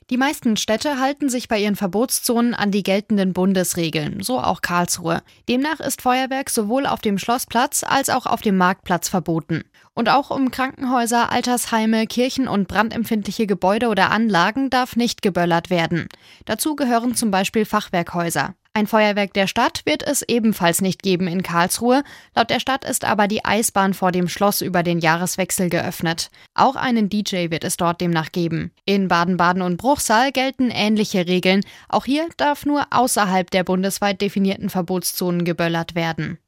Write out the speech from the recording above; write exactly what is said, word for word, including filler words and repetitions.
Die meisten Städte halten sich bei ihren Verbotszonen an die geltenden Bundesregeln, so auch Karlsruhe. Demnach ist Feuerwerk sowohl auf dem Schlossplatz als auch auf dem Marktplatz verboten. Und auch um Krankenhäuser, Altersheime, Kirchen und brandempfindliche Gebäude oder Anlagen darf nicht geböllert werden. Dazu gehören zum Beispiel Fachwerkhäuser. Ein Feuerwerk der Stadt wird es ebenfalls nicht geben in Karlsruhe. Laut der Stadt ist aber die Eisbahn vor dem Schloss über den Jahreswechsel geöffnet. Auch einen D J wird es dort demnach geben. In Baden-Baden und Bruchsal gelten ähnliche Regeln. Auch hier darf nur außerhalb der bundesweit definierten Verbotszonen geböllert werden.